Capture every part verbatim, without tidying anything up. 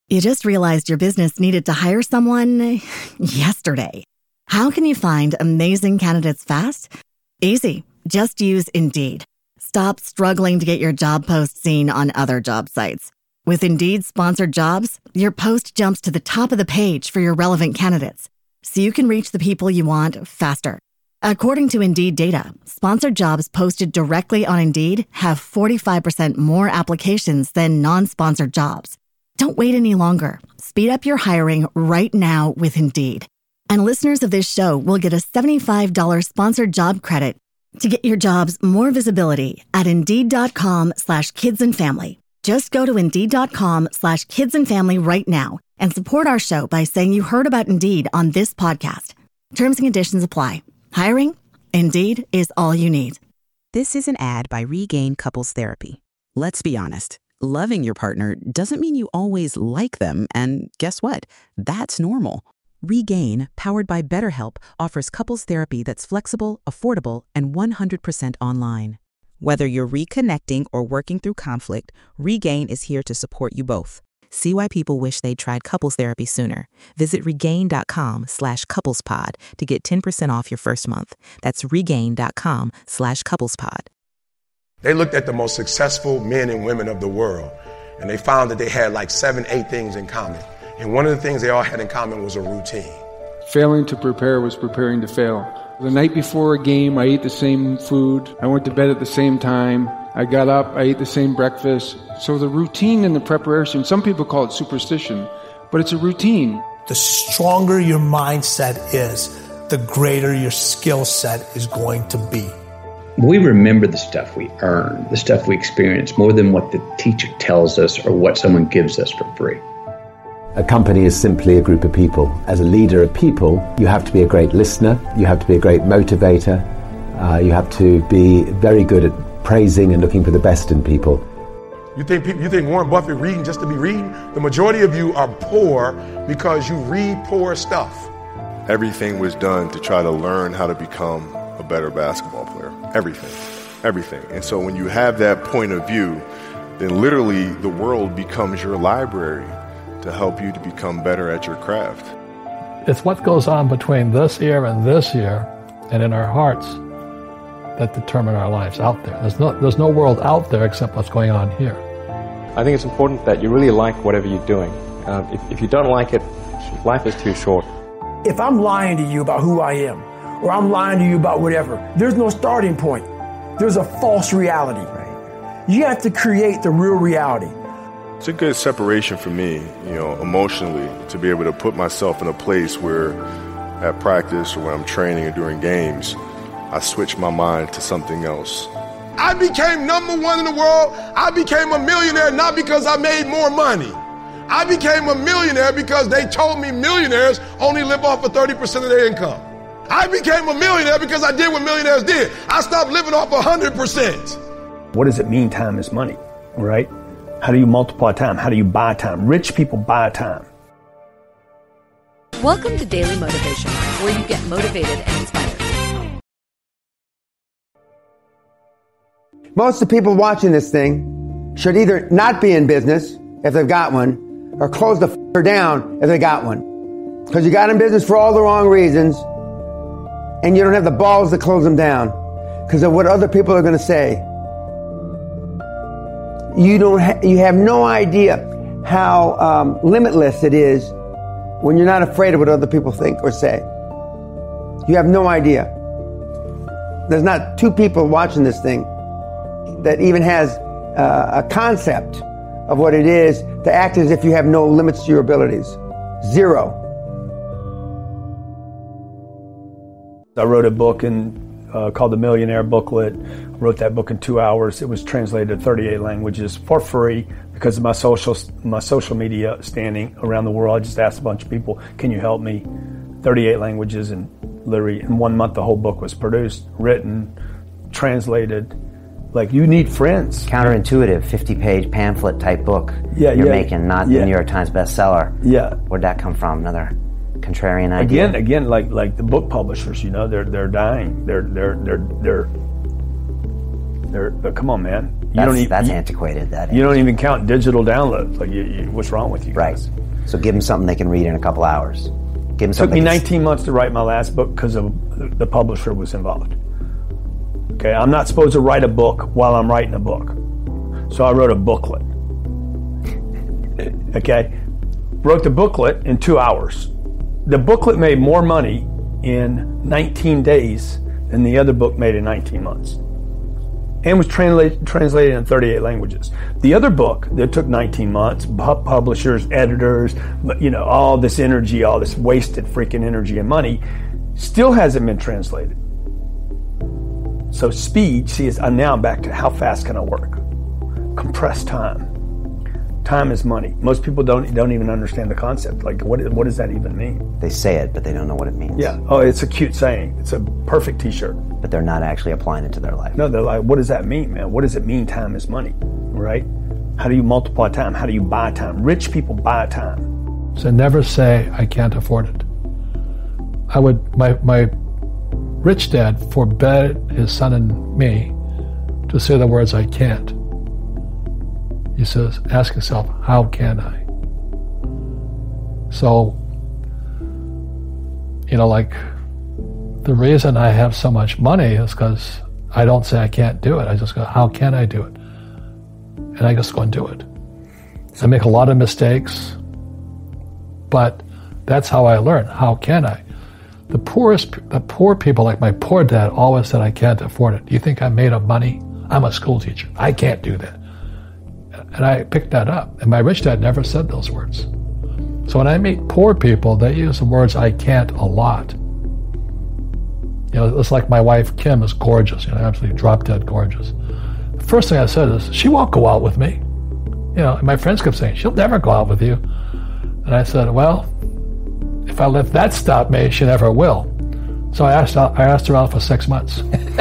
You just realized your business needed to hire someone yesterday. How can you find amazing candidates fast? Easy. Just use Indeed. Stop struggling to get your job post seen on other job sites. With Indeed sponsored jobs, your post jumps to the top of the page for your relevant candidates, so you can reach the people you want faster. According to Indeed data, sponsored jobs posted directly on Indeed have forty-five percent more applications than non-sponsored jobs. Don't wait any longer. Speed up your hiring right now with Indeed. And listeners of this show will get a seventy-five dollars sponsored job credit to get your jobs more visibility at Indeed.com slash kids and family. Just go to Indeed.com slash kids and family right now and support our show by saying you heard about Indeed on this podcast. Terms and conditions apply. Hiring? Indeed is all you need. This is an ad by Regain Couples Therapy. Let's be honest. Loving your partner doesn't mean you always like them, and guess what? That's normal. Regain, powered by BetterHelp, offers couples therapy that's flexible, affordable, and one hundred percent online. Whether you're reconnecting or working through conflict, Regain is here to support you both. See why people wish they'd tried couples therapy sooner. Visit regain.com slash couplespod to get ten percent off your first month. That's regain.com slash couplespod. They looked at the most successful men and women of the world, and they found that they had like seven, eight things in common. And one of the things they all had in common was a routine. Failing to prepare was preparing to fail. The night before a game, I ate the same food. I went to bed at the same time. I got up, I ate the same breakfast. So the routine and the preparation, some people call it superstition, but it's a routine. The stronger your mindset is, the greater your skill set is going to be. We remember the stuff we earn, the stuff we experience, more than what the teacher tells us or what someone gives us for free. A company is simply a group of people. As a leader of people, you have to be a great listener, you have to be a great motivator, uh, you have to be very good at praising and looking for the best in people. You think people, you think Warren Buffett reading just to be reading? The majority of you are poor because you read poor stuff. Everything was done to try to learn how to become a better basketball player. Everything. Everything. And so when you have that point of view, then literally the world becomes your library to help you to become better at your craft. It's what goes on between this year and this year and in our hearts that determine our lives out there. There's no, there's no world out there except what's going on here. I think it's important that you really like whatever you're doing. Uh, if, if you don't like it, life is too short. If I'm lying to you about who I am, or I'm lying to you about whatever, there's no starting point. There's a false reality. Right. You have to create the real reality. It's a good separation for me, you know, emotionally, to be able to put myself in a place where at practice or when I'm training or during games, I switch my mind to something else. I became number one in the world. I became a millionaire not because I made more money. I became a millionaire because they told me millionaires only live off of thirty percent of their income. I became a millionaire because I did what millionaires did. I stopped living off one hundred percent. What does it mean time is money, right? How do you multiply time? How do you buy time? Rich people buy time. Welcome to Daily Motivation, where you get motivated and inspired. Most of the people watching this thing should either not be in business if they've got one, or close the f***er down if they got one. Because you got in business for all the wrong reasons, and you don't have the balls to close them down because of what other people are going to say. You don't. Ha- you have no idea how um, limitless it is when you're not afraid of what other people think or say. You have no idea. There's not two people watching this thing that even has uh, a concept of what it is to act as if you have no limits to your abilities. Zero. I wrote a book in, uh, called The Millionaire Booklet. I wrote that book in two hours. It was translated to thirty-eight languages for free because of my social my social media standing around the world. I just asked a bunch of people, can you help me? thirty-eight languages, and literally in one month the whole book was produced, written, translated. Like, you need friends. Counterintuitive, fifty-page pamphlet type book yeah, you're yeah, making, not yeah. the New York Times bestseller. Yeah. Where'd that come from? Another contrarian idea. Again, again, like like the book publishers, you know, they're they're dying. They're they're they're they're they're. But come on, man. You that's, don't even, that's you, antiquated. That you don't even count digital downloads. Like, you, you, what's wrong with you guys? Right. So give them something they can read in a couple hours. Give them It took me something. nineteen months to write my last book because of the publisher was involved. Okay, I'm not supposed to write a book while I'm writing a book. So I wrote a booklet. Okay, wrote the booklet in two hours. The booklet made more money in nineteen days than the other book made in nineteen months. And was translate, translated in thirty-eight languages. The other book that took nineteen months, pu- publishers, editors, you know, all this energy, all this wasted freaking energy and money, still hasn't been translated. So speed, see, is, I'm now back to how fast can I work? Compressed time. Time is money. Most people don't don't even understand the concept. Like, what what does that even mean? They say it, but they don't know what it means. Yeah. Oh, it's a cute saying. It's a perfect T-shirt. But they're not actually applying it to their life. No, they're like, what does that mean, man? What does it mean time is money, right? How do you multiply time? How do you buy time? Rich people buy time. So never say, I can't afford it. I would, my, my rich dad forbade his son and me to say the words, I can't. He says, ask yourself, how can I? So, you know, like, the reason I have so much money is because I don't say I can't do it. I just go, how can I do it? And I just go and do it. I make a lot of mistakes, but that's how I learn. How can I? The poorest, the poor people, like my poor dad, always said, I can't afford it. Do you think I'm made of money? I'm a school teacher. I can't do that. And I picked that up. And my rich dad never said those words. So when I meet poor people, they use the words I can't a lot. You know, it's like my wife, Kim, is gorgeous, you know, absolutely drop-dead gorgeous. The first thing I said is, she won't go out with me. You know, and my friends kept saying, she'll never go out with you. And I said, well, if I let that stop me, she never will. So I asked, I asked her out for six months.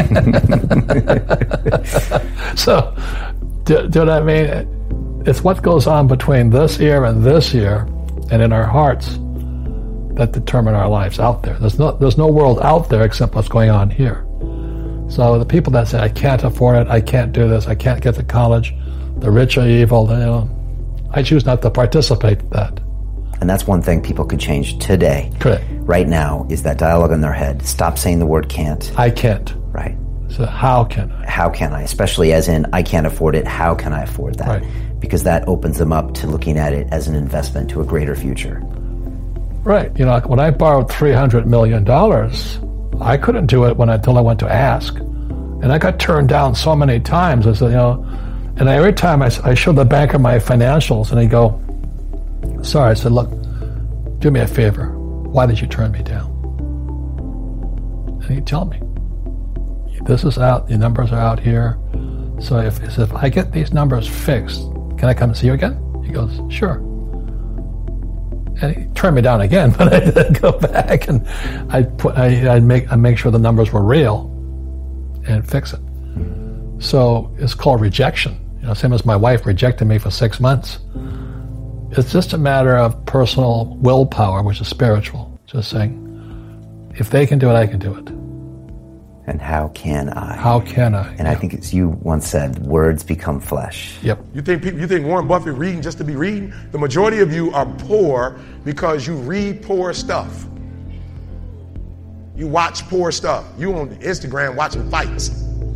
So, do, do you know what I mean? It's what goes on between this year and this year, and in our hearts, that determine our lives out there. There's no there's no world out there except what's going on here. So the people that say, I can't afford it, I can't do this, I can't get to college, the rich are evil, you know, I choose not to participate in that. And that's one thing people could change today. Correct. Right now is that dialogue in their head. Stop saying the word can't. I can't. Right. So how can I? How can I? Especially as in, I can't afford it, how can I afford that? Right. Because that opens them up to looking at it as an investment to a greater future. Right. You know, when I borrowed three hundred million dollars, I couldn't do it when until I went to ask. And I got turned down so many times. I said, you know, and every time I, I showed the banker my financials, and he'd go, sorry. I said, look, do me a favor. Why did you turn me down? And he'd tell me, this is out, the numbers are out here. So if, if I get these numbers fixed, can I come and see you again? He goes, sure. And he turned me down again, but I did go back and I'd put, I, I'd make, I'd make sure the numbers were real and fix it. So it's called rejection. You know, same as my wife rejected me for six months. It's just a matter of personal willpower, which is spiritual. Just saying, if they can do it, I can do it. And how can I? How can I? And yeah. I think as you once said, words become flesh. Yep. You think people, you think Warren Buffett reading just to be reading? The majority of you are poor because you read poor stuff. You watch poor stuff. You on Instagram watching fights.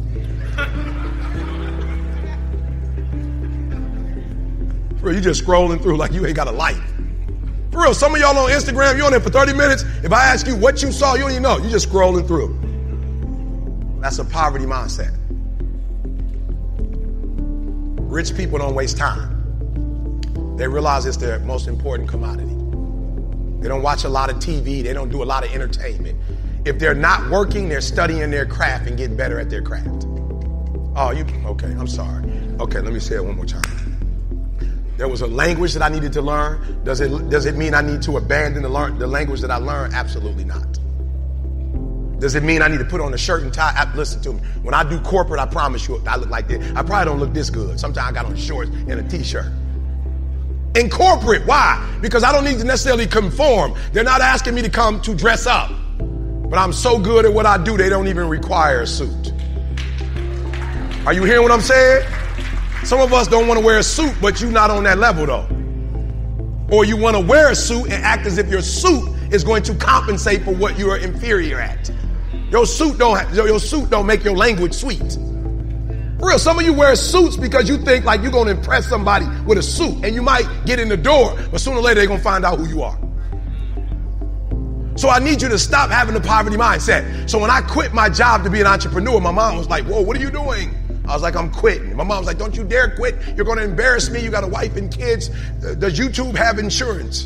For real, you just scrolling through like you ain't got a life. For real, some of y'all on Instagram, you on there for thirty minutes. If I ask you what you saw, you don't even know. You just scrolling through. That's a poverty mindset. Rich people don't waste time. They realize it's their most important commodity. They don't watch a lot of T V. They don't do a lot of entertainment. If they're not working, they're studying their craft and getting better at their craft. Oh, you, okay, I'm sorry. Okay, let me say it one more time. There was a language that I needed to learn. Does it, does it mean I need to abandon the, learn, the language that I learned? Absolutely not. Does it mean I need to put on a shirt and tie? Listen to me. When I do corporate, I promise you, I look like this. I probably don't look this good. Sometimes I got on shorts and a t-shirt. In corporate, why? Because I don't need to necessarily conform. They're not asking me to come to dress up. But I'm so good at what I do, they don't even require a suit. Are you hearing what I'm saying? Some of us don't want to wear a suit, but you're not on that level though. Or you want to wear a suit and act as if your suit is going to compensate for what you are inferior at. Your suit don't have, your suit don't make your language sweet. For real, some of you wear suits because you think like you're going to impress somebody with a suit, and you might get in the door, but sooner or later they're going to find out who you are. So I need you to stop having the poverty mindset. So when I quit my job to be an entrepreneur, my mom was like, whoa, what are you doing? I was like, I'm quitting. My mom was like, don't you dare quit. You're going to embarrass me. You got a wife and kids. Does YouTube have insurance?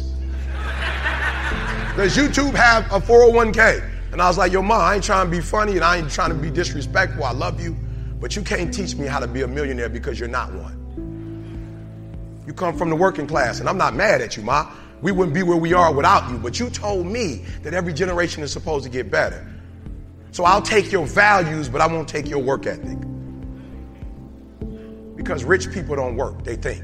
Does YouTube have a four oh one k? And I was like, yo, mom, I ain't trying to be funny and I ain't trying to be disrespectful. I love you. But you can't teach me how to be a millionaire because you're not one. You come from the working class, and I'm not mad at you, Ma. We wouldn't be where we are without you. But you told me that every generation is supposed to get better. So I'll take your values, but I won't take your work ethic. Because rich people don't work, they think.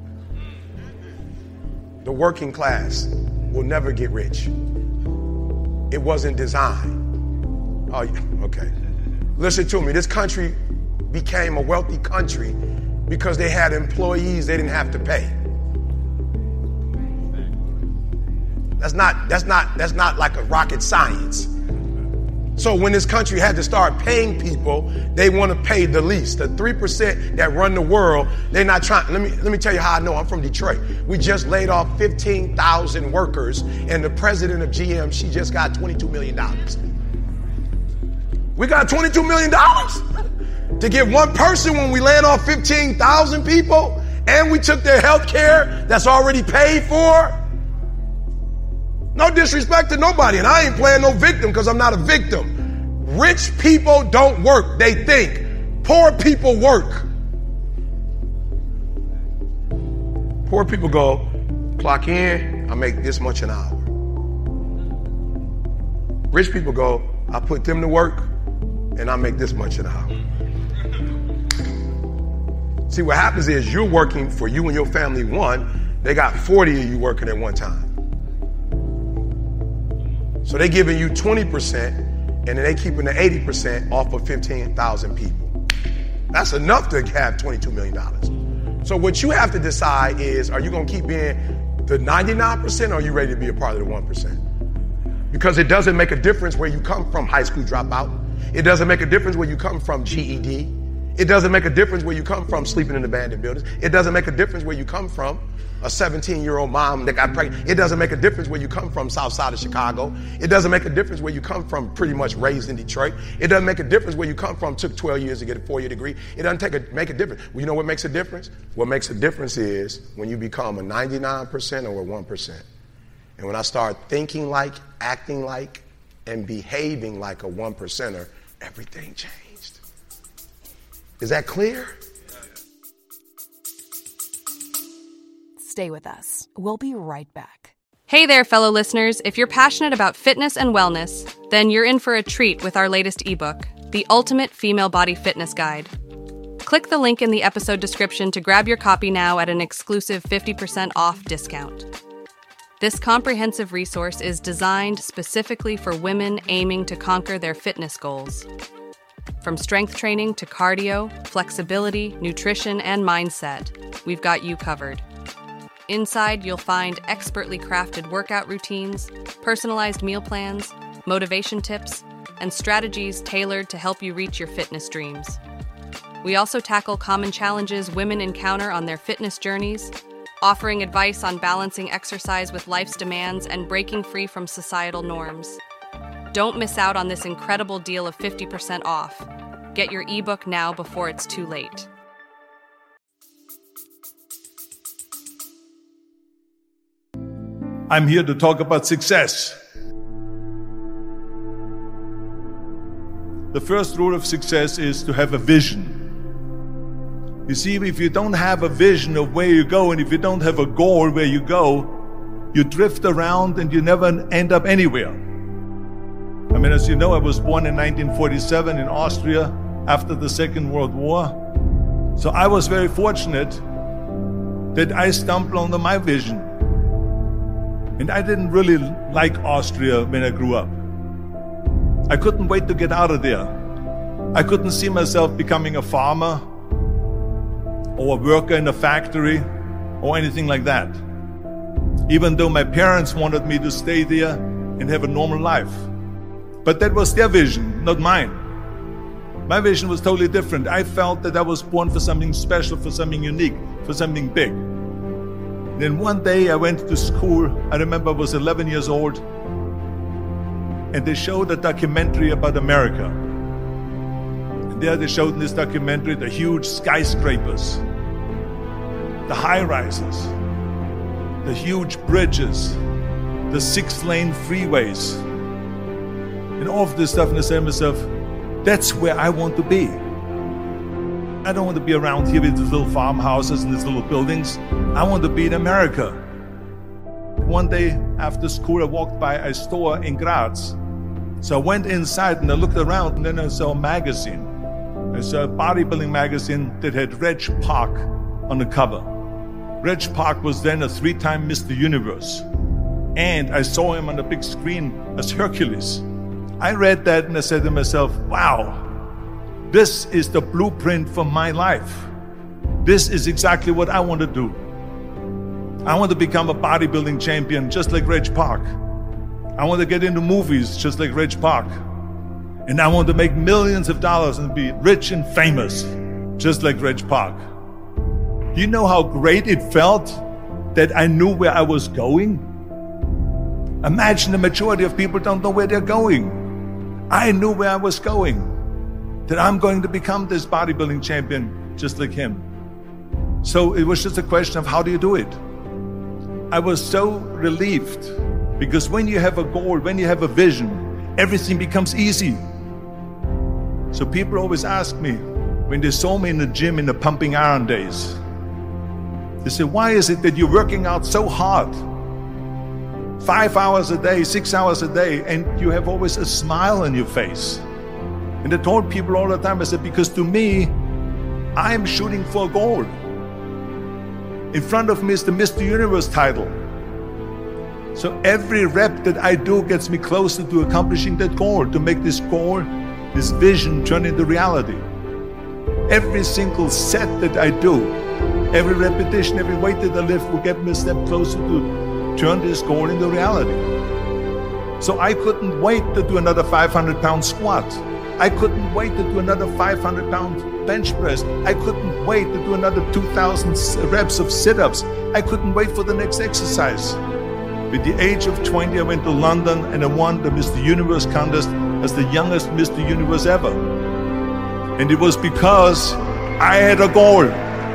The working class will never get rich. It wasn't designed. Oh, okay. Listen to me. This country became a wealthy country because they had employees they didn't have to pay. That's not, that's not, that's not like a rocket science. So when this country had to start paying people, they want to pay the least. The three percent that run the world, they're not trying. Let me, let me tell you how I know. I'm from Detroit. We just laid off fifteen thousand workers, and the president of G M, she just got twenty-two million dollars. We got twenty-two million dollars to give one person when we laid off fifteen thousand people, and we took their health care that's already paid for. No disrespect to nobody, and I ain't playing no victim because I'm not a victim. Rich people don't work, they think. Poor people work. Poor people go, clock in, I make this much an hour. Rich people go, I put them to work, and I make this much an hour. See, what happens is you're working for you and your family one, they got forty of you working at one time. So they're giving you twenty percent, and then they keeping the eighty percent off of fifteen thousand people. That's enough to have twenty-two million dollars. So what you have to decide is, are you going to keep being the ninety-nine percent, or are you ready to be a part of the one percent? Because it doesn't make a difference where you come from, high school dropout. It doesn't make a difference where you come from, G E D. It doesn't make a difference where you come from, sleeping in abandoned buildings. It doesn't make a difference where you come from, a seventeen-year-old mom that got pregnant. It doesn't make a difference where you come from, south side of Chicago. It doesn't make a difference where you come from, pretty much raised in Detroit. It doesn't make a difference where you come from, took twelve years to get a four-year degree. It doesn't take a, make a difference. Well, you know what makes a difference? What makes a difference is when you become a ninety-nine percent or a one percent. And when I start thinking like, acting like, and behaving like a one percenter, everything changed. Is that clear? Stay with us. We'll be right back. Hey there, fellow listeners. If you're passionate about fitness and wellness, then you're in for a treat with our latest ebook, The Ultimate Female Body Fitness Guide. Click the link in the episode description to grab your copy now at an exclusive fifty percent off discount. This comprehensive resource is designed specifically for women aiming to conquer their fitness goals. From strength training to cardio, flexibility, nutrition, and mindset, we've got you covered. Inside, you'll find expertly crafted workout routines, personalized meal plans, motivation tips, and strategies tailored to help you reach your fitness dreams. We also tackle common challenges women encounter on their fitness journeys, offering advice on balancing exercise with life's demands and breaking free from societal norms. Don't miss out on this incredible deal of fifty percent off. Get your ebook now before it's too late. I'm here to talk about success. The first rule of success is to have a vision. You see, if you don't have a vision of where you go, and if you don't have a goal where you go, you drift around and you never end up anywhere. I mean, as you know, I was born in nineteen forty-seven in Austria after the Second World War. So I was very fortunate that I stumbled onto my vision. And I didn't really like Austria when I grew up. I couldn't wait to get out of there. I couldn't see myself becoming a farmer. or a worker in a factory or anything like that. Even though my parents wanted me to stay there and have a normal life. But that was their vision, not mine. My vision was totally different. I felt that I was born for something special, for something unique, for something big. Then one day I went to school. I remember I was eleven years old, and they showed a documentary about America. And there they showed in this documentary the huge skyscrapers, the high-rises, the huge bridges, the six-lane freeways, and all of this stuff. And I said to myself, that's where I want to be. I don't want to be around here with these little farmhouses and these little buildings. I want to be in America. One day after school, I walked by a store in Graz. So I went inside and I looked around, and then I saw a magazine. I saw a bodybuilding magazine that had Reg Park on the cover. Reg Park was then a three-time Mister Universe. And I saw him on the big screen as Hercules. I read that and I said to myself, wow, this is the blueprint for my life. This is exactly what I want to do. I want to become a bodybuilding champion just like Reg Park. I want to get into movies just like Reg Park. And I want to make millions of dollars and be rich and famous just like Reg Park. Do you know how great it felt that I knew where I was going? Imagine the majority of people don't know where they're going. I knew where I was going, that I'm going to become this bodybuilding champion just like him. So it was just a question of how do you do it? I was so relieved, because when you have a goal, when you have a vision, everything becomes easy. So people always ask me, when they saw me in the gym in the pumping iron days, they say, why is it that you're working out so hard? Five hours a day, six hours a day, and you have always a smile on your face. And I told people all the time, I said, because to me, I'm shooting for a goal. In front of me is the Mister Universe title. So every rep that I do gets me closer to accomplishing that goal, to make this goal, this vision turn into reality. Every single set that I do, every repetition, every weight that I lift will get me a step closer to turn this goal into reality. So I couldn't wait to do another five hundred pound squat. I couldn't wait to do another five hundred pound bench press. I couldn't wait to do another two thousand reps of sit-ups. I couldn't wait for the next exercise. At the age of twenty, I went to London and I won the Mister Universe contest as the youngest Mister Universe ever. And it was because I had a goal.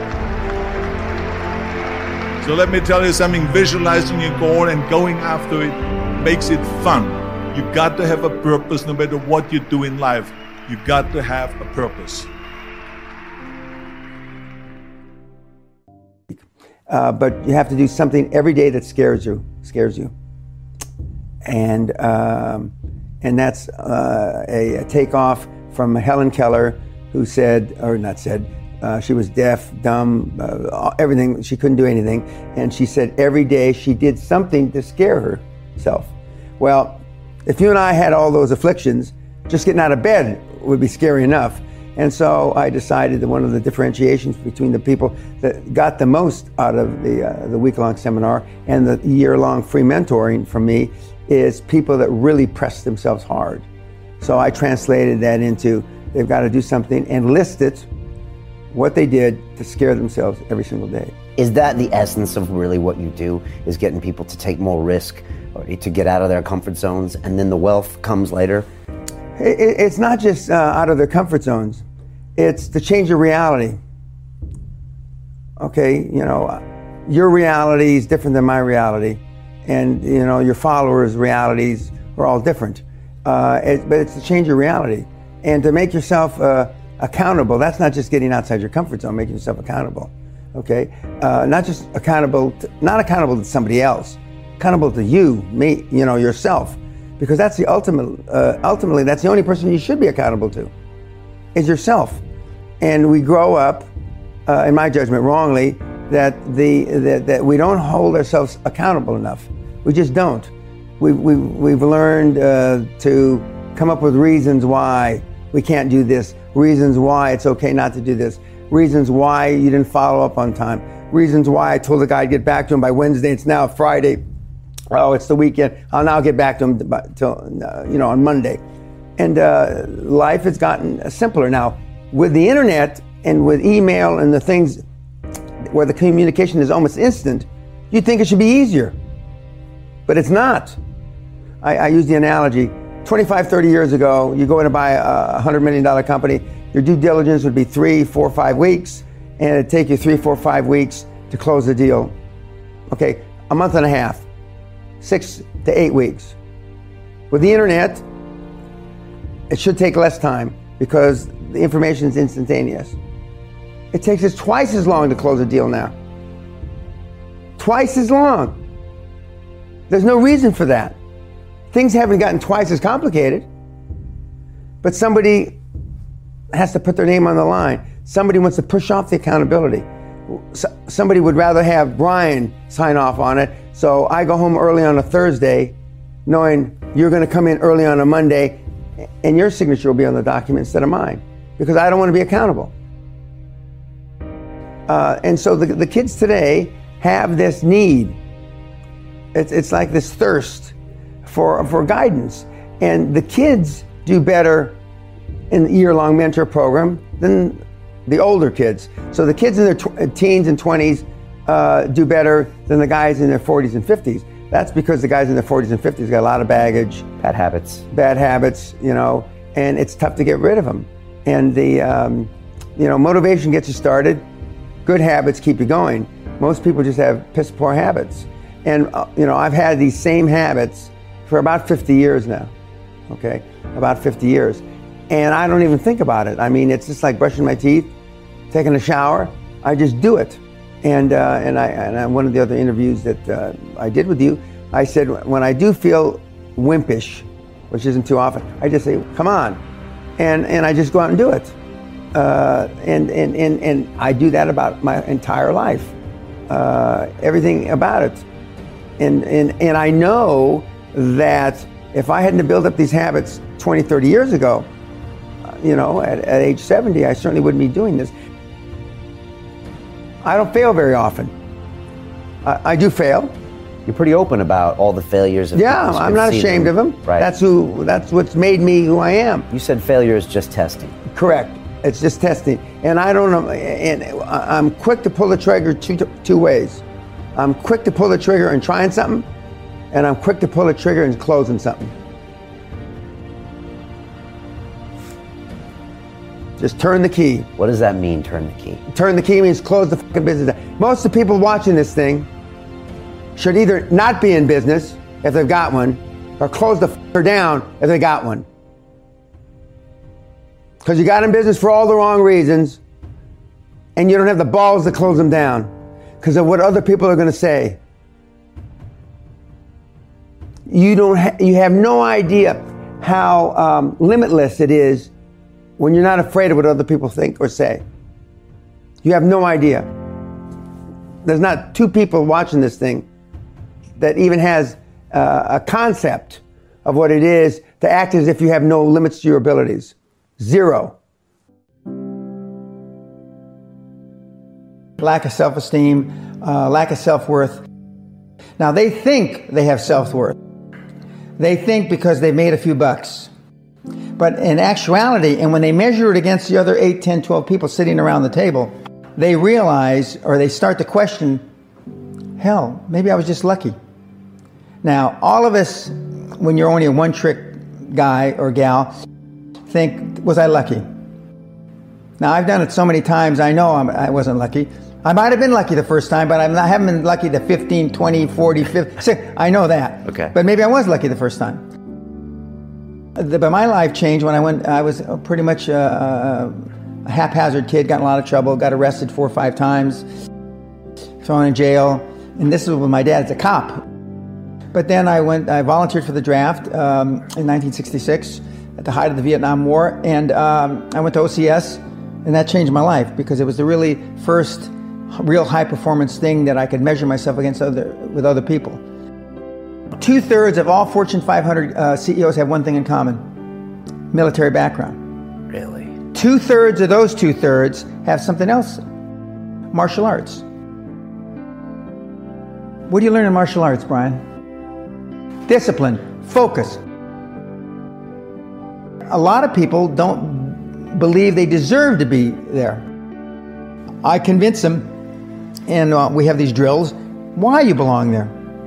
So let me tell you something, visualizing your goal and going after it makes it fun. You got to have a purpose no matter what you do in life. You got to have a purpose. Uh, but you have to do something every day that scares you, scares you. And um, and that's uh, a, a takeoff from Helen Keller, who said, or not said, Uh, she was deaf, dumb, uh, everything. She couldn't do anything. And she said every day she did something to scare herself. Well, if you and I had all those afflictions, just getting out of bed would be scary enough. And so I decided that one of the differentiations between the people that got the most out of the, uh, the week-long seminar and the year-long free mentoring from me is people that really press themselves hard. So I translated that into they've got to do something and list it, what they did to scare themselves every single day. Is that the essence of really what you do, is getting people to take more risk or to get out of their comfort zones, and then the wealth comes later? It's not just uh, out of their comfort zones. It's to change your reality. Okay, you know, your reality is different than my reality. And, you know, your followers' realities are all different. Uh, it, but it's to change your reality. And to make yourself uh, accountable. That's not just getting outside your comfort zone, making yourself accountable. Okay, uh, not just accountable, to, not accountable to somebody else, accountable to you, me, you know, yourself, because that's the ultimate. Uh, ultimately, that's the only person you should be accountable to, is yourself. And we grow up, uh, in my judgment, wrongly, that the that, that we don't hold ourselves accountable enough. We just don't. We we we've learned uh, to come up with reasons why we can't do this, reasons why it's okay not to do this, reasons why you didn't follow up on time, reasons why I told the guy I'd get back to him by Wednesday. It's now Friday. Oh, it's the weekend. I'll now get back to him till, uh, you know, on Monday. And uh, life has gotten simpler. Now, with the internet and with email and the things where the communication is almost instant, you'd think it should be easier. But it's not. I, I use the analogy, twenty-five, thirty years ago, you go in to buy a one hundred million dollars company, your due diligence would be three, four, five weeks, and it'd take you three, four, five weeks to close the deal. Okay, a month and a half, six to eight weeks. With the internet, it should take less time because the information is instantaneous. It takes us twice as long to close a deal now. Twice as long. There's no reason for that. Things haven't gotten twice as complicated, but somebody has to put their name on the line. Somebody wants to push off the accountability. So, somebody would rather have Brian sign off on it, so I go home early on a Thursday knowing you're going to come in early on a Monday and your signature will be on the document instead of mine, because I don't want to be accountable. Uh, and so the, the kids today have this need. It's, it's like this thirst for, for guidance. And the kids do better in the year-long mentor program than the older kids. So the kids in their tw- teens and twenties uh, do better than the guys in their forties and fifties. That's because the guys in their forties and fifties got a lot of baggage. Bad habits. Bad habits, you know, and it's tough to get rid of them. And the, um, you know, motivation gets you started. Good habits keep you going. Most people just have piss poor habits. And, uh, you know, I've had these same habits for about fifty years now, okay? About fifty years. And I don't even think about it. I mean, it's just like brushing my teeth, taking a shower. I just do it. And uh, and I and I, one of the other interviews that uh, I did with you, I said, when I do feel wimpish, which isn't too often, I just say, come on. And and I just go out and do it. Uh, and, and, and, and I do that about my entire life. Uh, everything about it. And, and, and I know that if I hadn't built up these habits twenty, thirty years ago, you know, at, at age seventy, I certainly wouldn't be doing this. I don't fail very often. I, I do fail. You're pretty open about all the failures of Yeah, I'm not ashamed them. of them. Right. That's who. That's what's made me who I am. You said failure is just testing. Correct. It's just testing. And I don't know, and I'm quick to pull the trigger two, two ways. I'm quick to pull the trigger and trying something, and I'm quick to pull the trigger and closing something. Just turn the key. What does that mean, turn the key? Turn the key means close the fucking business down. Most of the people watching this thing should either not be in business if they've got one, or close the fucker down if they got one. Because you got in business for all the wrong reasons, and you don't have the balls to close them down because of what other people are going to say. You don't. Ha- you have no idea how um, limitless it is when you're not afraid of what other people think or say. You have no idea. There's not two people watching this thing that even has uh, a concept of what it is to act as if you have no limits to your abilities. Zero. Lack of self-esteem, uh, lack of self-worth. Now, they think they have self-worth. They think because they've made a few bucks. But in actuality, and when they measure it against the other eight, ten, twelve people sitting around the table, they realize, or they start to question, hell, maybe I was just lucky. Now, all of us, when you're only a one-trick guy or gal, think, was I lucky? Now, I've done it so many times, I know I'm, I wasn't lucky. I might have been lucky the first time, but I'm not, I haven't been lucky the fifteen, twenty, forty, fifty. I know that. Okay. But maybe I was lucky the first time. The, but my life changed when I went, I was pretty much a, a haphazard kid, got in a lot of trouble, got arrested four or five times, thrown in jail. And this was with my dad as a cop. But then I went, I volunteered for the draft um, in nineteen sixty-six at the height of the Vietnam War. And um, I went to O C S, and that changed my life because it was the really first real high performance thing that I could measure myself against other, with other people. Two thirds of all Fortune five hundred uh, C E Os have one thing in common: military background. Really? two-thirds of those two-thirds have something else. Martial arts. What do you learn in martial arts, Brian? Discipline, focus. A lot of people don't believe they deserve to be there. I convince them, and uh, we have these drills, why you belong there.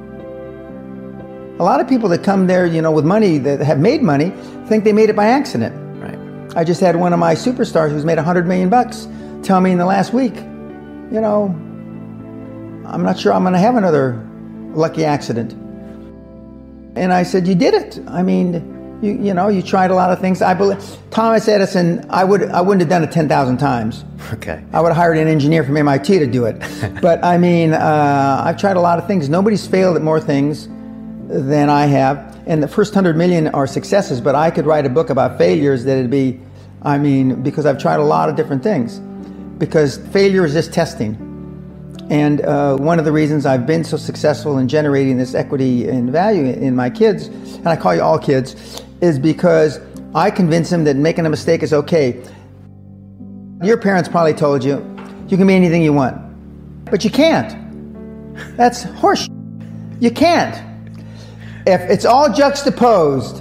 A lot of people that come there, you know, with money, that have made money, think they made it by accident. Right. I just had one of my superstars who's made a hundred million bucks tell me in the last week, you know, I'm not sure I'm going to have another lucky accident. And I said, you did it. I mean, you you know, you tried a lot of things. I believe Thomas Edison, I would I wouldn't have done it ten thousand times. Okay. I would have hired an engineer from M I T to do it. But I mean, uh, I've tried a lot of things. Nobody's failed at more things than I have. And the first hundred million are successes, but I could write a book about failures that it'd be, I mean, because I've tried a lot of different things. Because failure is just testing. And uh, one of the reasons I've been so successful in generating this equity and value in my kids, and I call you all kids, is because I convince them that making a mistake is okay. Your parents probably told you, you can be anything you want. But you can't. That's horse. You can't. If it's all juxtaposed.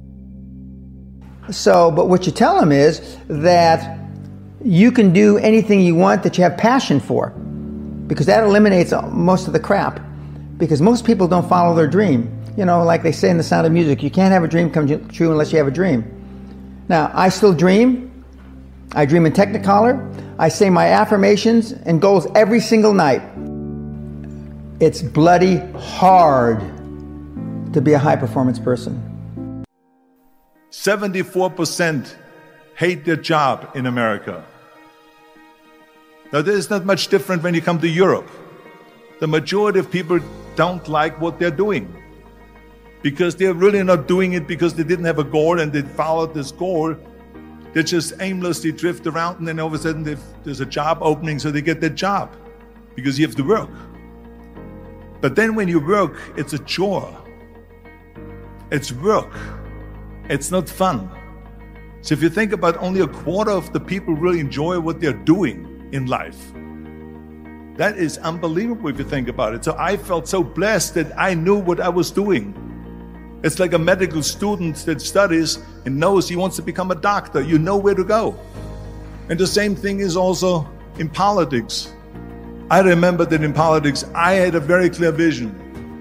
So, but what you tell them is that you can do anything you want that you have passion for. Because that eliminates most of the crap. Because most people don't follow their dream. You know, like they say in The Sound of Music, you can't have a dream come true unless you have a dream. Now, I still dream. I dream in Technicolor. I say my affirmations and goals every single night. It's bloody hard to be a high-performance person. seventy-four percent hate their job in America. Now, there is not much different when you come to Europe. The majority of people don't like what they're doing because they're really not doing it because they didn't have a goal and they followed this goal. They just aimlessly drift around, and then all of a sudden there's a job opening, so they get that job because you have to work. But then when you work, it's a chore. It's work. It's not fun. So if you think about, only a quarter of the people really enjoy what they're doing in life. That is unbelievable if you think about it. So I felt so blessed that I knew what I was doing. It's like a medical student that studies and knows he wants to become a doctor. You know where to go. And the same thing is also in politics. I remember that in politics, I had a very clear vision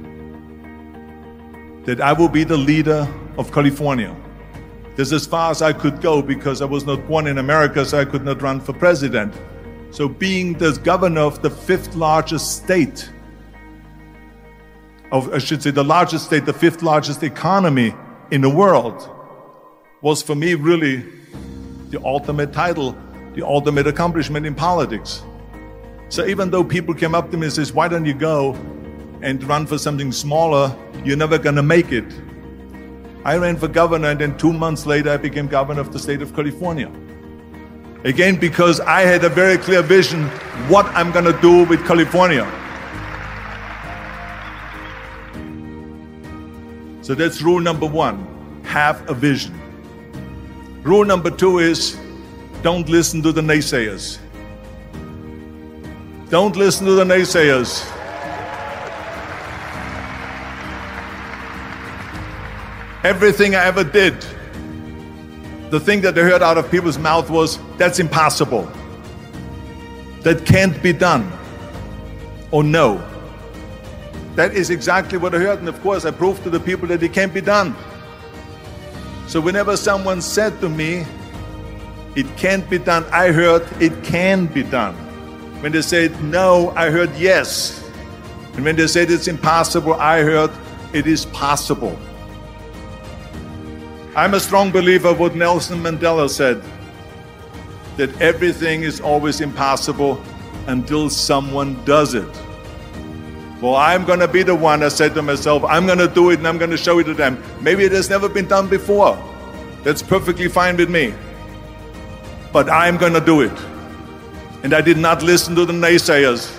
that I will be the leader of California. That's as far as I could go because I was not born in America, so I could not run for president. So being the governor of the fifth largest state, of, I should say the largest state, the fifth largest economy in the world, was for me really the ultimate title, the ultimate accomplishment in politics. So even though people came up to me and says, why don't you go and run for something smaller, you're never gonna make it. I ran for governor, and then two months later I became governor of the state of California. Again, because I had a very clear vision what I'm gonna do with California. So that's rule number one, have a vision. Rule number two is, don't listen to the naysayers. Don't listen to the naysayers. Everything I ever did, the thing that I heard out of people's mouth was, that's impossible. That can't be done. Or no. That is exactly what I heard, and of course I proved to the people that it can't be done. So whenever someone said to me, it can't be done, I heard, it can be done. When they said no, I heard yes. And when they said it's impossible, I heard, it is possible. I'm a strong believer of what Nelson Mandela said, that everything is always impossible until someone does it. Well, I'm going to be the one, I said to myself, I'm going to do it and I'm going to show it to them. Maybe it has never been done before. That's perfectly fine with me. But I'm going to do it. And I did not listen to the naysayers.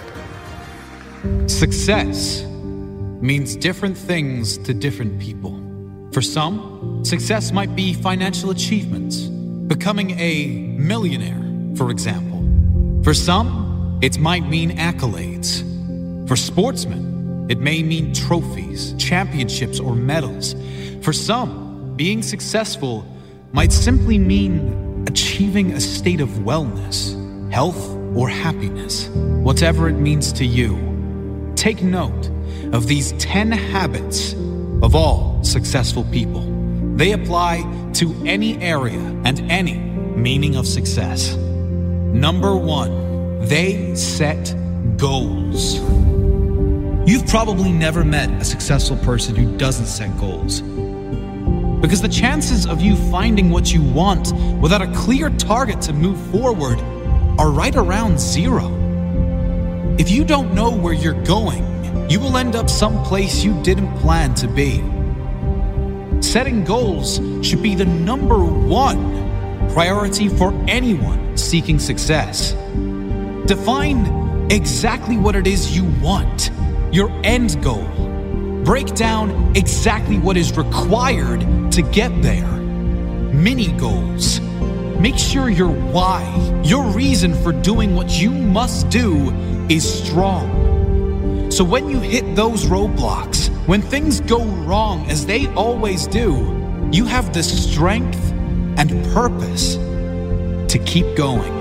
Success means different things to different people. For some, success might be financial achievements. Becoming a millionaire, for example. For some, it might mean accolades. For sportsmen, it may mean trophies, championships, or medals. For some, being successful might simply mean achieving a state of wellness, health, or happiness. Whatever it means to you, take note of these ten habits of all successful people. They apply to any area and any meaning of success. Number one, they set goals. You've probably never met a successful person who doesn't set goals. Because the chances of you finding what you want without a clear target to move forward are right around zero. If you don't know where you're going, you will end up someplace you didn't plan to be. Setting goals should be the number one priority for anyone seeking success. Define exactly what it is you want, your end goal. Break down exactly what is required to get there. Mini goals. Make sure your why, your reason for doing what you must do, is strong. So when you hit those roadblocks, when things go wrong as they always do, you have the strength and purpose to keep going.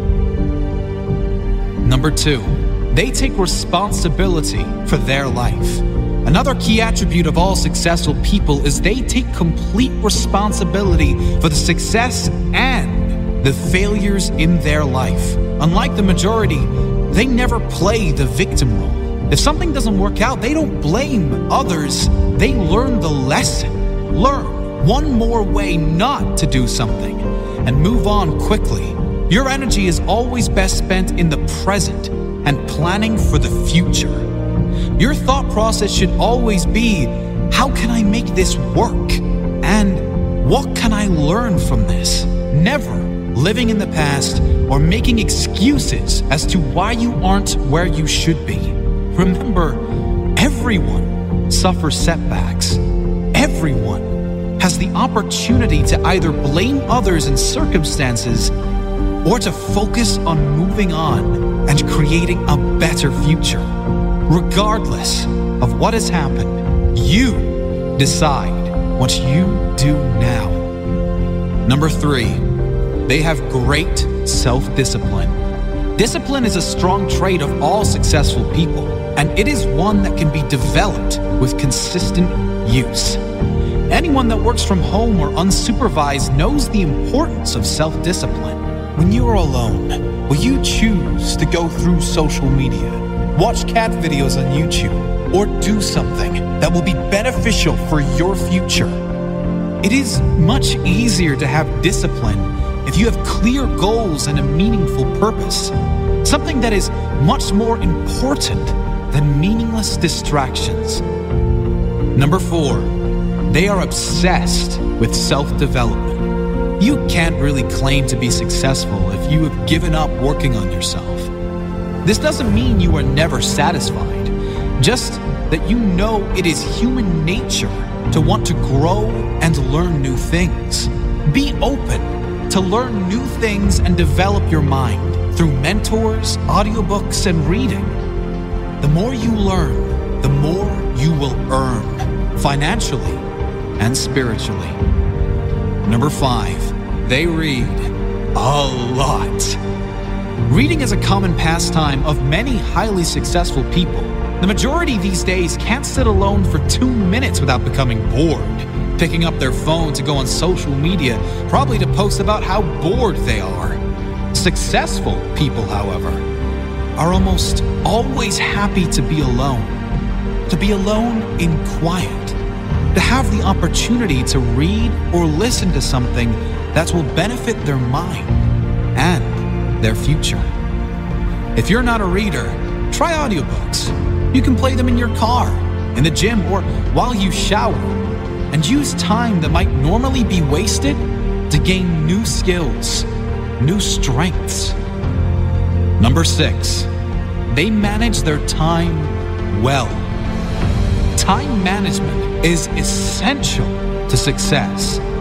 Number two, they take responsibility for their life. Another key attribute of all successful people is they take complete responsibility for the success and the failures in their life. Unlike the majority, they never play the victim role. If something doesn't work out, they don't blame others. They learn the lesson. Learn one more way not to do something and move on quickly. Your energy is always best spent in the present and planning for the future. Your thought process should always be, how can I make this work? And what can I learn from this? Never living in the past or making excuses as to why you aren't where you should be. Remember, everyone suffers setbacks. Everyone has the opportunity to either blame others and circumstances or to focus on moving on and creating a better future. Regardless of what has happened, you decide what you do now. Number three, they have great self-discipline. Discipline is a strong trait of all successful people, and it is one that can be developed with consistent use. Anyone that works from home or unsupervised knows the importance of self-discipline. When you are alone, will you choose to go through social media, watch cat videos on YouTube, or do something that will be beneficial for your future? It is much easier to have discipline if you have clear goals and a meaningful purpose, something that is much more important than meaningless distractions. Number four, they are obsessed with self-development. You can't really claim to be successful if you have given up working on yourself. This doesn't mean you are never satisfied, just that you know it is human nature to want to grow and learn new things. Be open to learn new things and develop your mind through mentors, audiobooks, and reading. The more you learn, the more you will earn, financially and spiritually. Number five, they read a lot. Reading is a common pastime of many highly successful people. The majority these days can't sit alone for two minutes without becoming bored, picking up their phone to go on social media, probably to post about how bored they are. Successful people, however, are almost always happy to be alone, to be alone in quiet, to have the opportunity to read or listen to something that will benefit their mind and their future. If you're not a reader, try audiobooks. You can play them in your car, in the gym, or while you shower, and use time that might normally be wasted to gain new skills, new strengths. Number six, they manage their time well. Time management is essential to success.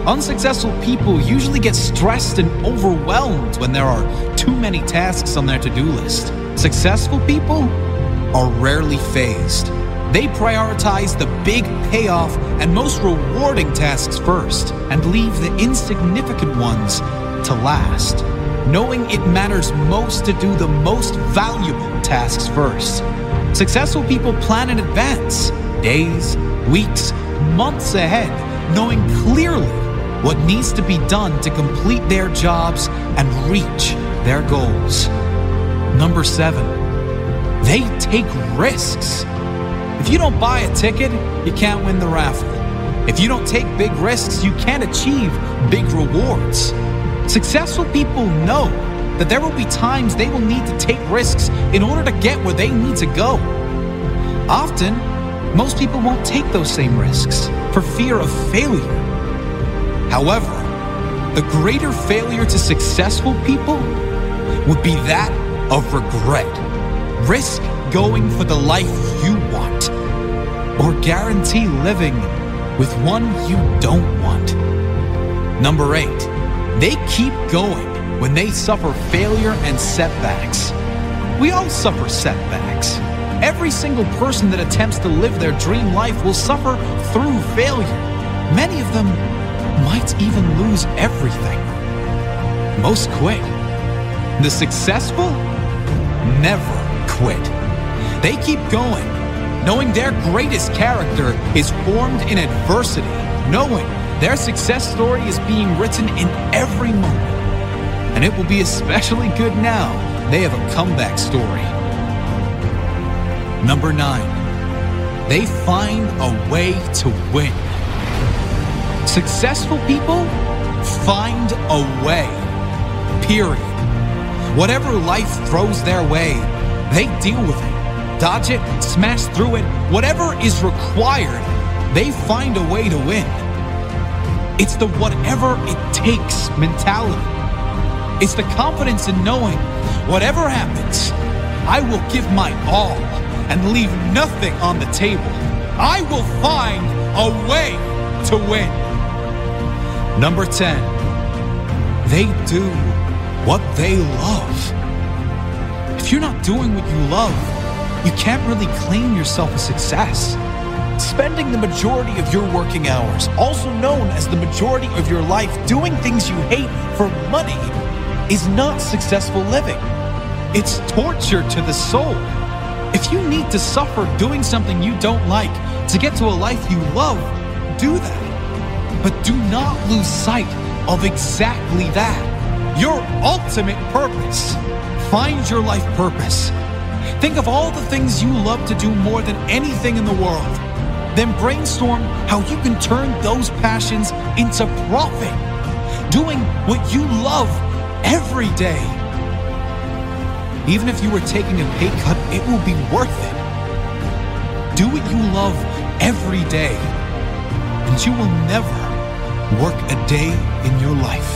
Unsuccessful people usually get stressed and overwhelmed when there are too many tasks on their to-do list. Successful people are rarely phased. They prioritize the big payoff and most rewarding tasks first and leave the insignificant ones to last, knowing it matters most to do the most valuable tasks first. Successful people plan in advance, days, weeks, months ahead, knowing clearly what needs to be done to complete their jobs and reach their goals. Number seven, they take risks. If you don't buy a ticket, you can't win the raffle. If you don't take big risks, you can't achieve big rewards. Successful people know that there will be times they will need to take risks in order to get where they need to go. Often, most people won't take those same risks for fear of failure. However, the greater failure to successful people would be that of regret. Risk going for the life you want, or guarantee living with one you don't want. Number eight, they keep going when they suffer failure and setbacks. We all suffer setbacks. Every single person that attempts to live their dream life will suffer through failure. Many of them might even lose everything. Most quit. The successful never quit. They keep going, knowing their greatest character is formed in adversity, knowing their success story is being written in every moment. And it will be especially good now they have a comeback story. Number nine, they find a way to win. Successful people find a way, period. Whatever life throws their way, they deal with it, dodge it, smash through it. Whatever is required, they find a way to win. It's the whatever it takes mentality. It's the confidence in knowing whatever happens, I will give my all and leave nothing on the table. I will find a way to win. Number ten, they do what they love. If you're not doing what you love, you can't really claim yourself a success. Spending the majority of your working hours, also known as the majority of your life, doing things you hate for money is not successful living. It's torture to the soul. If you need to suffer doing something you don't like to get to a life you love, do that. But do not lose sight of exactly that. Your ultimate purpose. Find your life purpose. Think of all the things you love to do more than anything in the world. Then brainstorm how you can turn those passions into profit. Doing what you love every day. Even if you were taking a pay cut, it will be worth it. Do what you love every day, and you will never work a day in your life.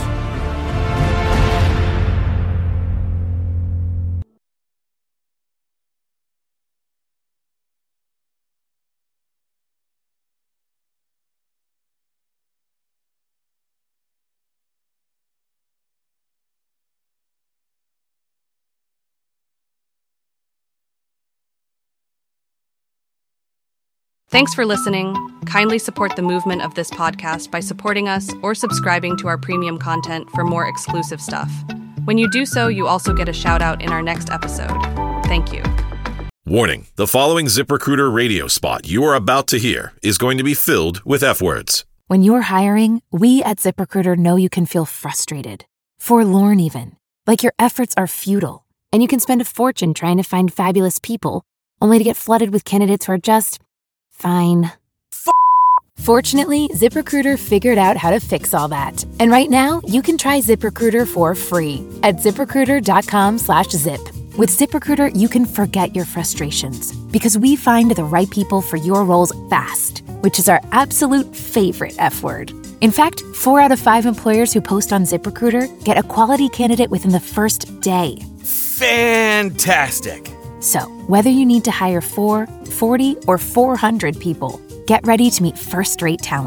Thanks for listening. Kindly support the movement of this podcast by supporting us or subscribing to our premium content for more exclusive stuff. When you do so, you also get a shout out in our next episode. Thank you. Warning, the following ZipRecruiter radio spot you are about to hear is going to be filled with F-words. When you're hiring, we at ZipRecruiter know you can feel frustrated, forlorn even, like your efforts are futile, and you can spend a fortune trying to find fabulous people, only to get flooded with candidates who are just fine. F- Fortunately, ZipRecruiter figured out how to fix all that. And right now, you can try ZipRecruiter for free at ZipRecruiter.com slash zip. With ZipRecruiter, you can forget your frustrations because we find the right people for your roles fast, which is our absolute favorite F word. In fact, four out of five employers who post on ZipRecruiter get a quality candidate within the first day. Fantastic! So, whether you need to hire four, forty, or four hundred people, get ready to meet first-rate talent.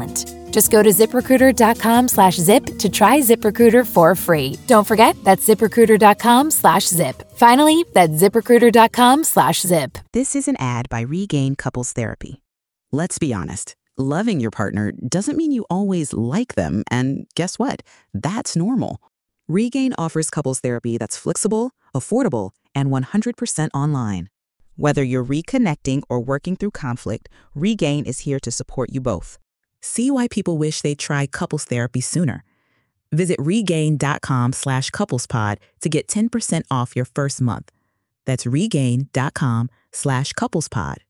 Just go to ZipRecruiter.com slash zip to try ZipRecruiter for free. Don't forget, that's ZipRecruiter.com slash zip. Finally, that's ZipRecruiter.com slash zip. This is an ad by Regain Couples Therapy. Let's be honest. Loving your partner doesn't mean you always like them, and guess what? That's normal. Regain offers couples therapy that's flexible, affordable, and one hundred percent online. Whether you're reconnecting or working through conflict, Regain is here to support you both. See why people wish they'd try couples therapy sooner. Visit regain.com slash couplespod to get ten percent off your first month. That's regain.com slash couplespod.